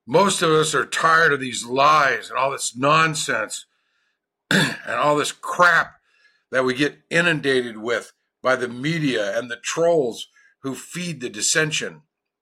Most of us are tired of these lies and all this nonsense and all this crap that we get inundated with by the media and the trolls who feed the dissension.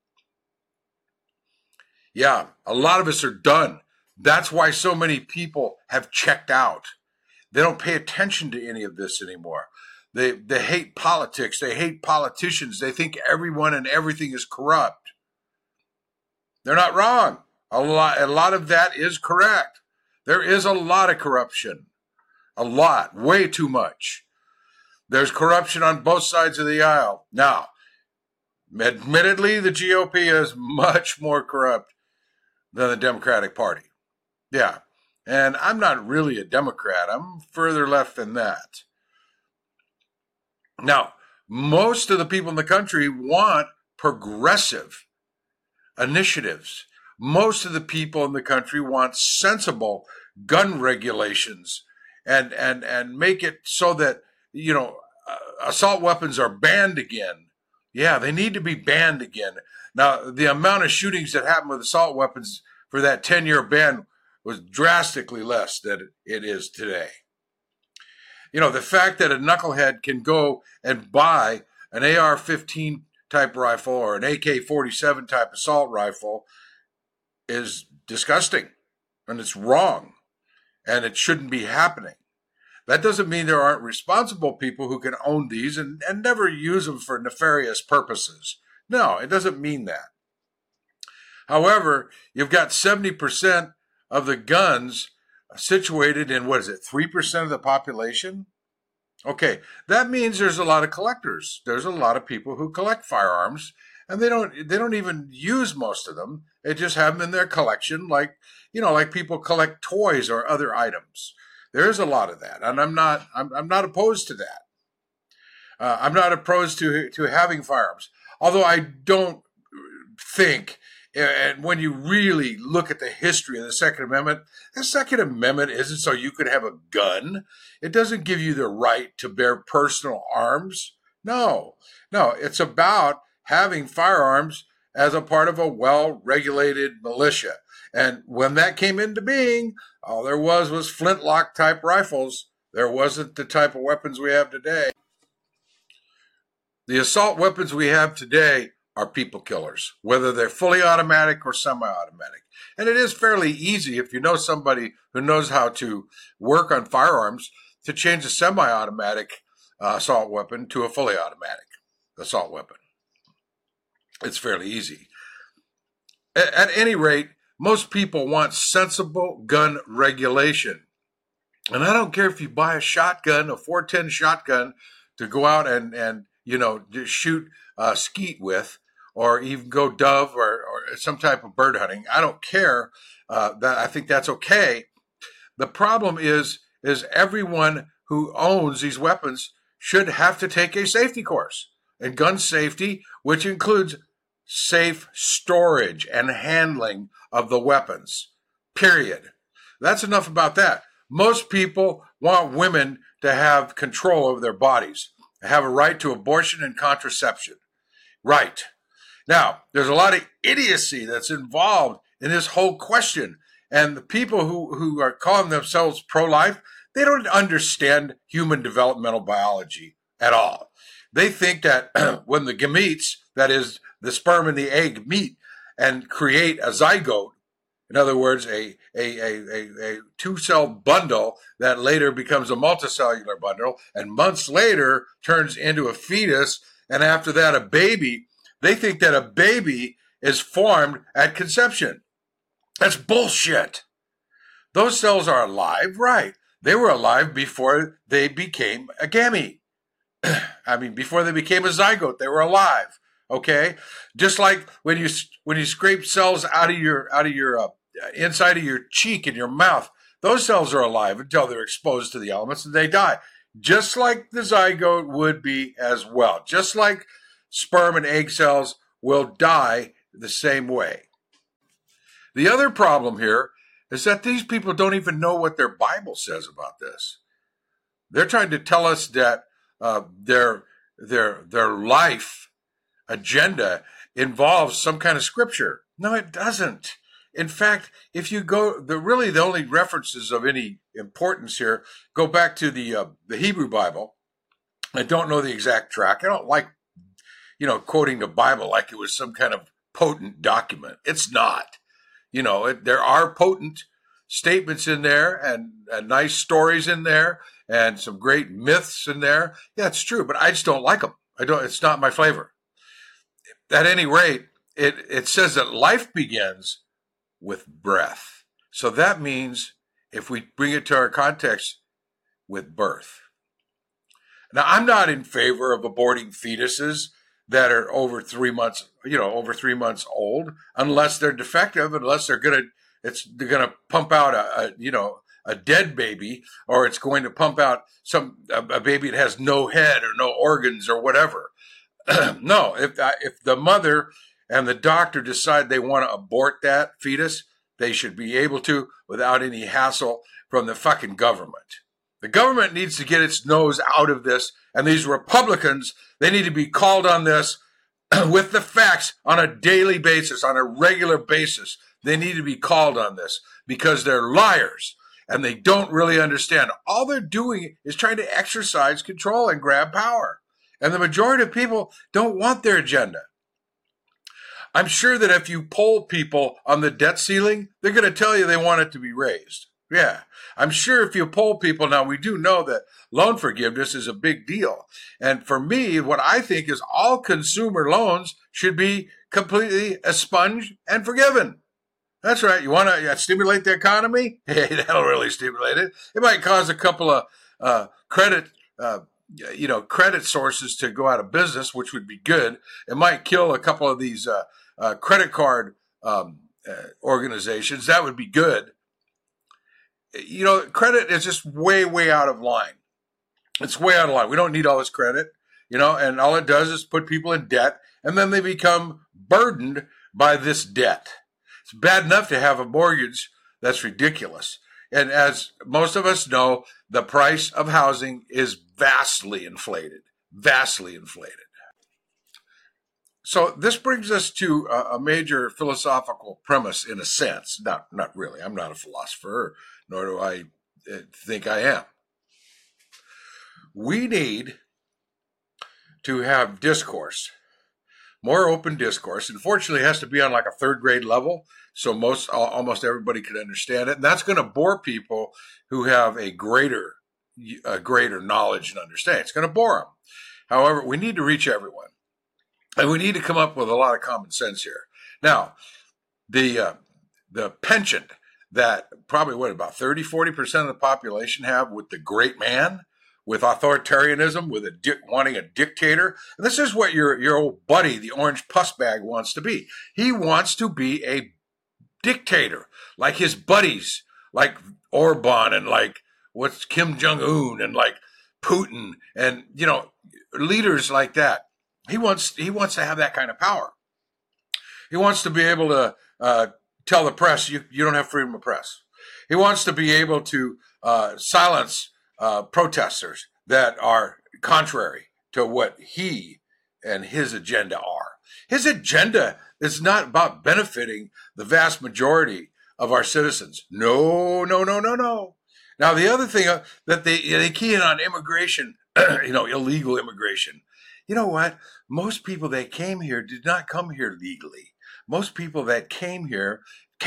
Yeah, a lot of us are done. That's why so many people have checked out. They don't pay attention to any of this anymore. They hate politics. They hate politicians. They think everyone and everything is corrupt. They're not wrong. A lot of that is correct. There is a lot of corruption. A lot. Way too much. There's corruption on both sides of the aisle. Now, admittedly, the GOP is much more corrupt than the Democratic Party. Yeah. And I'm not really a Democrat. I'm further left than that. Now, most of the people in the country want progressive initiatives. Most of the people in the country want sensible gun regulations and make it so that, assault weapons are banned again. Yeah, they need to be banned again. Now, the amount of shootings that happened with assault weapons for that 10-year ban was drastically less than it is today. The fact that a knucklehead can go and buy an AR-15 type rifle or an AK-47 type assault rifle is disgusting, and it's wrong, and it shouldn't be happening. That doesn't mean there aren't responsible people who can own these and never use them for nefarious purposes. No, it doesn't mean that. However, you've got 70% of the guns situated in, 3% of the population? Okay, that means there's a lot of collectors. There's a lot of people who collect firearms, and they don't even use most of them. They just have them in their collection, like people collect toys or other items. There's a lot of that, and I'm not opposed to that. I'm not opposed to having firearms, although I don't think. And when you really look at the history of the Second Amendment isn't so you could have a gun. It doesn't give you the right to bear personal arms. No, it's about having firearms as a part of a well-regulated militia. And when that came into being, all there was flintlock type rifles. There wasn't the type of weapons we have today. The assault weapons we have today are people killers, whether they're fully automatic or semi-automatic. And it is fairly easy, if you know somebody who knows how to work on firearms, to change a semi-automatic assault weapon to a fully automatic assault weapon. It's fairly easy. At any rate, most people want sensible gun regulation. And I don't care if you buy a shotgun, a 410 shotgun, to go out and just shoot skeet with, or even go dove or some type of bird hunting. I don't care. That I think that's okay. The problem is everyone who owns these weapons should have to take a safety course. And gun safety, which includes safe storage and handling of the weapons. Period. That's enough about that. Most people want women to have control over their bodies, have a right to abortion and contraception. Right. Now, there's a lot of idiocy that's involved in this whole question. And the people who are calling themselves pro-life, they don't understand human developmental biology at all. They think that when the gametes, that is, the sperm and the egg, meet and create a zygote, in other words, a two-cell bundle that later becomes a multicellular bundle, and months later turns into a fetus, and after that a baby, they think that a baby is formed at conception. That's bullshit. Those cells are alive, right? They were alive before they became a gamete. Before they became a zygote, they were alive. Okay, just like when you scrape cells out of your inside of your cheek and your mouth, those cells are alive until they're exposed to the elements and they die. Just like the zygote would be as well. Just like sperm and egg cells will die the same way. The other problem here is that these people don't even know what their Bible says about this. They're trying to tell us that their life agenda involves some kind of scripture. No, it doesn't. In fact, if you go, the only references of any importance here go back to the Hebrew Bible. I don't know the exact track. I don't like, quoting the Bible like it was some kind of potent document. It's not. There are potent statements in there and nice stories in there and some great myths in there. Yeah, it's true, but I just don't like them. It's not my flavor. At any rate, it says that life begins with breath. So that means, if we bring it to our context, with birth. Now, I'm not in favor of aborting fetuses that are over 3 months, over 3 months old, unless they're defective, unless they're gonna pump out a dead baby, or it's going to pump out a baby that has no head or no organs or whatever. No, if the mother and the doctor decide they want to abort that fetus, they should be able to without any hassle from the fucking government. The government needs to get its nose out of this, and these Republicans, they need to be called on this with the facts on a daily basis, on a regular basis. They need to be called on this because they're liars and they don't really understand. All they're doing is trying to exercise control and grab power. And the majority of people don't want their agenda. I'm sure that if you poll people on the debt ceiling, they're going to tell you they want it to be raised. Yeah. I'm sure if you poll people, now we do know that loan forgiveness is a big deal. And for me, what I think is all consumer loans should be completely expunged and forgiven. That's right. You want to stimulate the economy? Hey, that'll really stimulate it. It might cause a couple of credit sources to go out of business, which would be good. It might kill a couple of these credit card organizations. That would be good. Credit is just way, way out of line. It's way out of line. We don't need all this credit, and all it does is put people in debt, and then they become burdened by this debt. It's bad enough to have a mortgage. That's ridiculous. And as most of us know, the price of housing is vastly inflated. So this brings us to a major philosophical premise in a sense. Not really. I'm not a philosopher, nor do I think I am. We need to have discourse, more open discourse. Unfortunately, it has to be on like a third grade level, so almost everybody could understand it. And that's going to bore people who have a greater knowledge and understanding. It's going to bore them. However, we need to reach everyone. And we need to come up with a lot of common sense here. Now, the penchant that probably about 30-40% of the population have with the great man, with authoritarianism, with wanting a dictator. And this is what your old buddy, the orange puss bag, wants to be. He wants to be a dictator, like his buddies, like Orban and like what's Kim Jong-un and like Putin and, leaders like that. He wants to have that kind of power. He wants to be able to tell the press, you don't have freedom of press. He wants to be able to silence protesters that are contrary to what he and his agenda are. His agenda is not about benefiting the vast majority of our citizens. No. Now, the other thing that they key in on immigration, illegal immigration. You know what? Most people that came here did not come here legally. Most people that came here.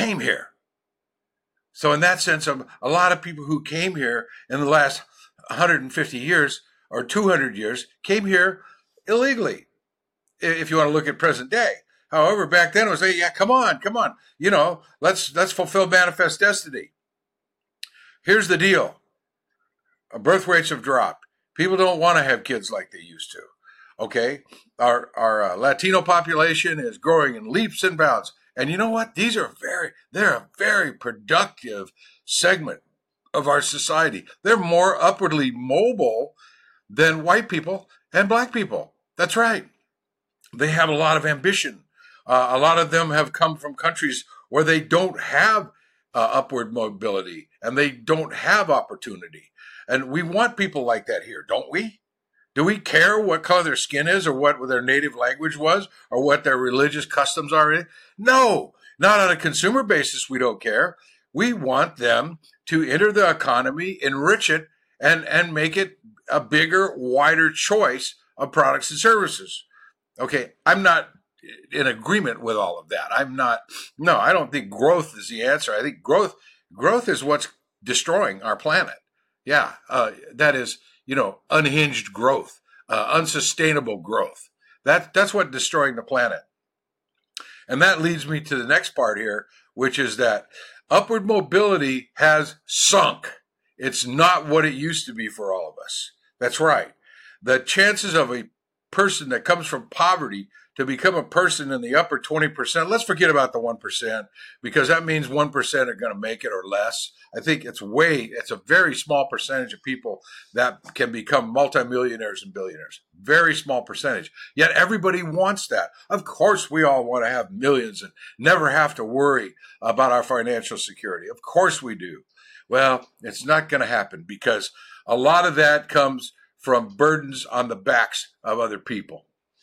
So in that sense, a lot of people who came here in the last 150 years or 200 years came here illegally, if you want to look at present day. However, back then it was, yeah, come on. Let's fulfill manifest destiny. Here's the deal. Birth rates have dropped. People don't want to have kids like they used to. Okay, our Latino population is growing in leaps and bounds, and you know what? They're a very productive segment of our society. They're more upwardly mobile than white people and black people. That's right. They have a lot of ambition. A lot of them have come from countries where they don't have upward mobility and they don't have opportunity. And we want people like that here, don't we? Do we care what color their skin is or what their native language was or what their religious customs are? No. Not on a consumer basis, we don't care. We want them to enter the economy, enrich it, and make it a bigger, wider choice of products and services. Okay, I'm not in agreement with all of that. I don't think growth is the answer. I think growth is what's destroying our planet. Yeah, that is, unhinged growth, unsustainable growth. That's what destroying the planet. And that leads me to the next part here, which is that upward mobility has sunk. It's not what it used to be for all of us. That's right. The chances of a person that comes from poverty to become a person in the upper 20%, let's forget about the 1%, because that means 1% are going to make it or less. I think it's a very small percentage of people that can become multimillionaires and billionaires. Very small percentage. Yet everybody wants that. Of course, we all want to have millions and never have to worry about our financial security. Of course we do. Well, it's not going to happen because a lot of that comes from burdens on the backs of other people.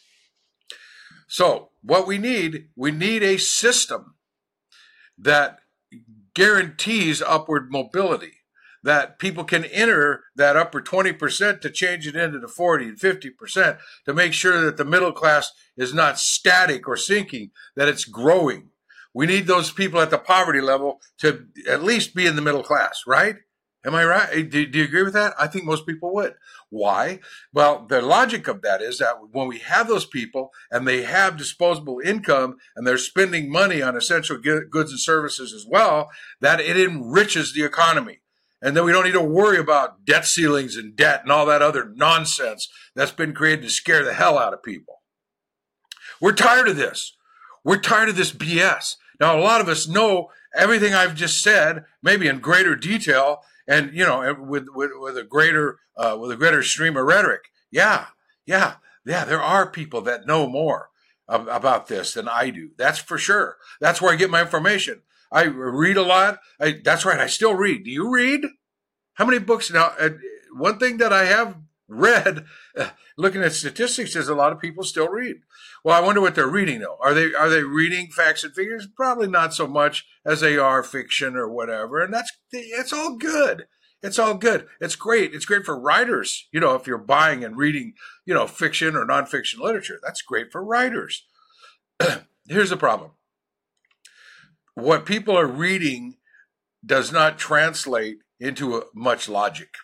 So what we need a system that guarantees upward mobility, that people can enter that upper 20% to change it into the 40 and 50% to make sure that the middle class is not static or sinking, that it's growing. We need those people at the poverty level to at least be in the middle class, right? Am I right? Do you agree with that? I think most people would. Why? Well, the logic of that is that when we have those people and they have disposable income and they're spending money on essential goods and services as well, that it enriches the economy. And then we don't need to worry about debt ceilings and debt and all that other nonsense that's been created to scare the hell out of people. We're tired of this. We're tired of this BS. Now, a lot of us know everything I've just said, maybe in greater detail, and with a greater stream of rhetoric. Yeah. There are people that know more about this than I do. That's for sure. That's where I get my information. I read a lot. That's right. I still read. Do you read? How many books now? One thing that I have read, looking at statistics, is a lot of people still read. Well, I wonder what they're reading though. Are they reading facts and figures? Probably not so much as they are fiction or whatever. And it's all good. It's all good. It's great. It's great for writers. If you're buying and reading, fiction or nonfiction literature, that's great for writers. Here's the problem. What people are reading does not translate into much logic.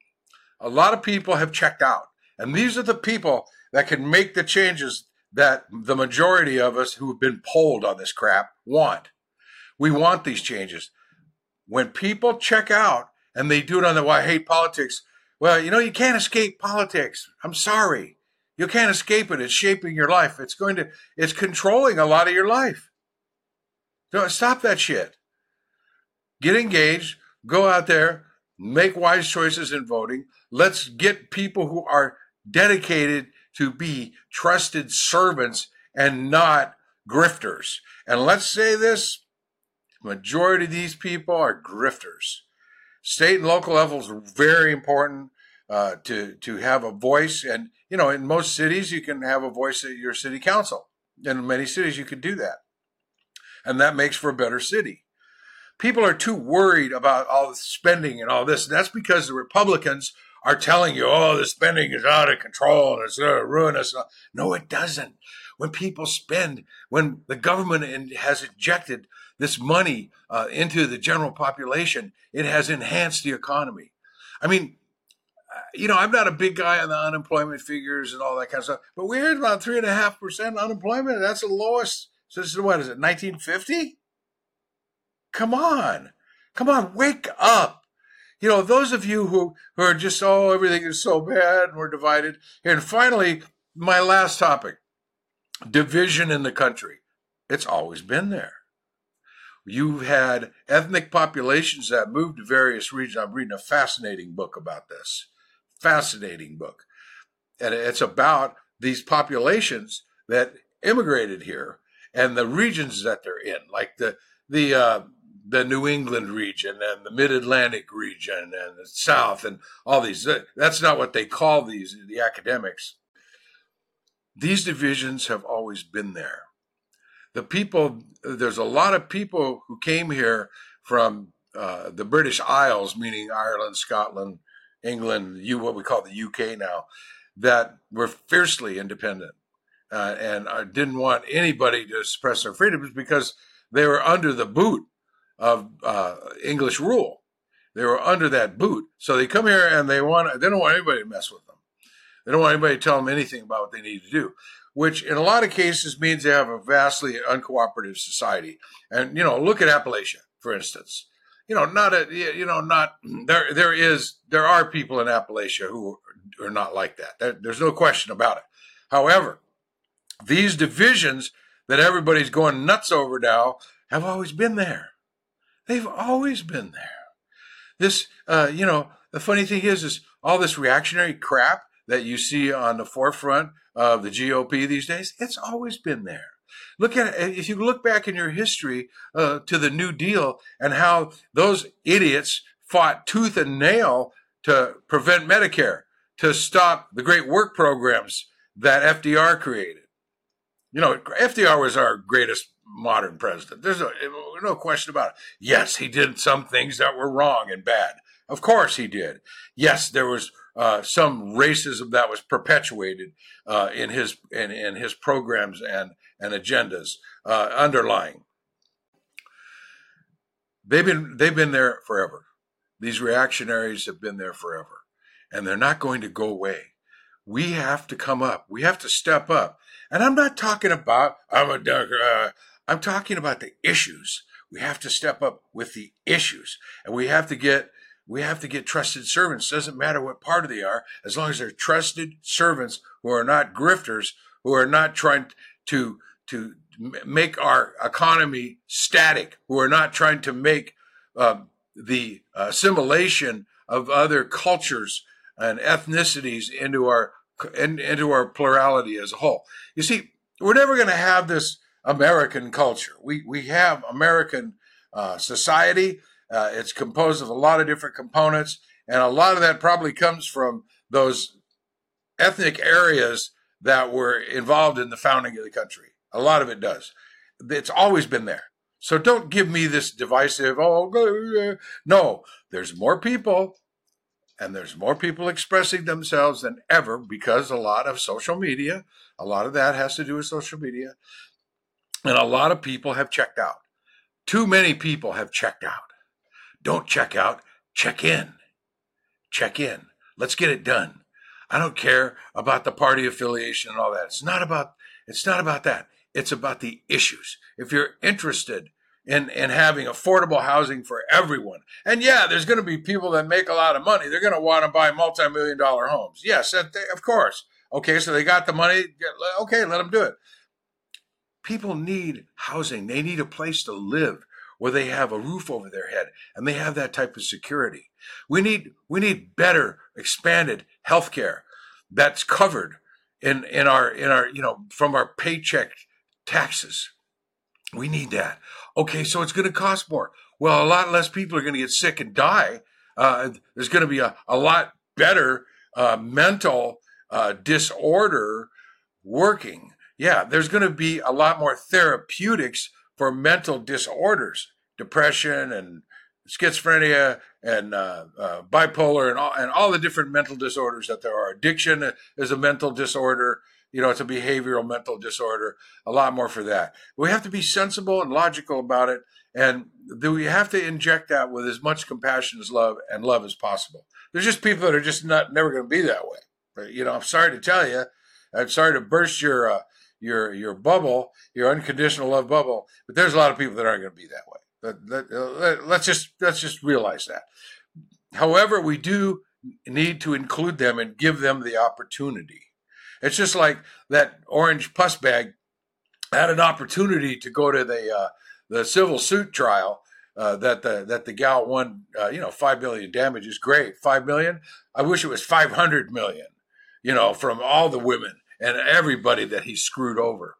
A lot of people have checked out. And these are the people that can make the changes that the majority of us who have been polled on this crap want. We want these changes. When people check out and they do it on I hate politics. Well, you can't escape politics. I'm sorry. You can't escape it. It's shaping your life. It's controlling a lot of your life. Don't stop that shit. Get engaged. Go out there. Make wise choices in voting. Let's get people who are dedicated to be trusted servants and not grifters. And let's say this, majority of these people are grifters. State and local levels are very important to have a voice. And, in most cities, you can have a voice at your city council. In many cities, you can do that. And that makes for a better city. People are too worried about all the spending and all this. And that's because the Republicans are telling you, the spending is out of control and it's going to ruin us. No, it doesn't. When people spend, when the government has injected this money into the general population, it has enhanced the economy. I mean, I'm not a big guy on the unemployment figures and all that kind of stuff, but we're at about 3.5% unemployment. That's the lowest. So this is, what is it, 1950? Come on, wake up. Those of you who are just, everything is so bad and we're divided. And finally, my last topic, division in the country. It's always been there. You've had ethnic populations that moved to various regions. I'm reading a fascinating book about this. Fascinating book. And it's about these populations that immigrated here and the regions that they're in, like the New England region and the Mid-Atlantic region and the South and all these. That's not what they call these, the academics. These divisions have always been there. the people, there's a lot of people who came here from the British Isles, meaning Ireland, Scotland, England, what we call the UK now, that were fiercely independent and didn't want anybody to suppress their freedoms because they were under the boot of English rule. They were under that boot. So they come here and they don't want anybody to mess with them. They don't want anybody to tell them anything about what they need to do, which in a lot of cases means they have a vastly uncooperative society. And, look at Appalachia, for instance. There are people in Appalachia who are not like that. There's no question about it. However, these divisions that everybody's going nuts over now have always been there. They've always been there. This, the funny thing is all this reactionary crap that you see on the forefront of the GOP these days, it's always been there. Look at it. If you look back in your history to the New Deal and how those idiots fought tooth and nail to prevent Medicare, to stop the great work programs that FDR created. FDR was our greatest modern president. There's no question about it. Yes, he did some things that were wrong and bad. Of course he did. Yes, there was some racism that was perpetuated in his programs and agendas underlying. They've been there forever. These reactionaries have been there forever, and they're not going to go away. We have to come up. We have to step up. And I'm not talking about I'm talking about the issues. We have to step up with the issues, and we have to get trusted servants. Doesn't matter what party they are, as long as they're trusted servants who are not grifters, who are not trying to make our economy static, who are not trying to make the assimilation of other cultures and ethnicities into our plurality as a whole. You see, we're never going to have this American culture. We have American society. It's composed of a lot of different components, and a lot of that probably comes from those ethnic areas that were involved in the founding of the country. A lot of it does. It's always been there. So don't give me this divisive, no, there's more people, and there's more people expressing themselves than ever because a lot of social media, a lot of that has to do with social media, and a lot of people have checked out. Too many people have checked out. Don't check out, check in. Check in. Let's get it done. I don't care about the party affiliation and all that. It's not about that. It's about the issues. If you're interested in having affordable housing for everyone, and yeah, there's going to be people that make a lot of money. They're going to want to buy multi-million-dollar homes. Yes, of course. Okay, so they got the money. Okay, let them do it. People need housing. They need a place to live where they have a roof over their head and they have that type of security. We need better, expanded healthcare that's covered in our from our paycheck taxes. We need that. Okay, so it's going to cost more. Well, a lot less people are going to get sick and die. There's going to be a lot better mental disorder working. Yeah, there's going to be a lot more therapeutics for mental disorders, depression and schizophrenia and bipolar and all the different mental disorders that there are. Addiction is a mental disorder. It's a behavioral mental disorder. A lot more for that. We have to be sensible and logical about it, and we have to inject that with as much compassion as love as possible. There's just people that are just never going to be that way. But, I'm sorry to tell you. I'm sorry to burst your bubble, your unconditional love bubble, but there's a lot of people that aren't going to be that way. Let's just realize that. However, we do need to include them and give them the opportunity. It's just like that orange pus bag had an opportunity to go to the civil suit trial that the gal won. $5 million damages. Great, $5 million. I wish it was $500 million. From all the women and everybody that he screwed over.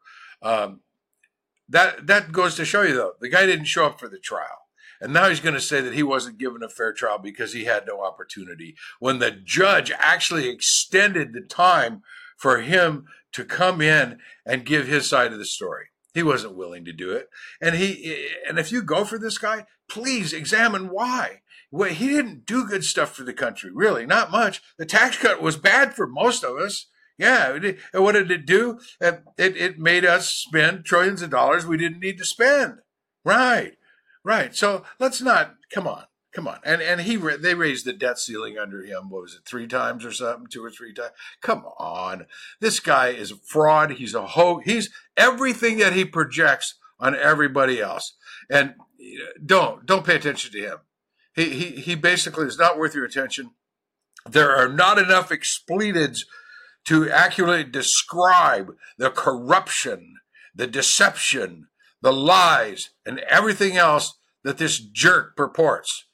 That goes to show you, though, the guy didn't show up for the trial. And now he's going to say that he wasn't given a fair trial because he had no opportunity, when the judge actually extended the time for him to come in and give his side of the story. He wasn't willing to do it. And if you go for this guy, please examine why. Well, he didn't do good stuff for the country, really, not much. The tax cut was bad for most of us. Yeah. And what did it do? It made us spend trillions of dollars we didn't need to spend. Right. Right. So let's not, come on. And they raised the debt ceiling under him. What was it, 3 times or something, 2 or 3 times? Come on. This guy is a fraud. He's a hoax. He's everything that he projects on everybody else. And don't pay attention to him. He basically is not worth your attention. There are not enough expletives to accurately describe the corruption, the deception, the lies, and everything else that this jerk purports.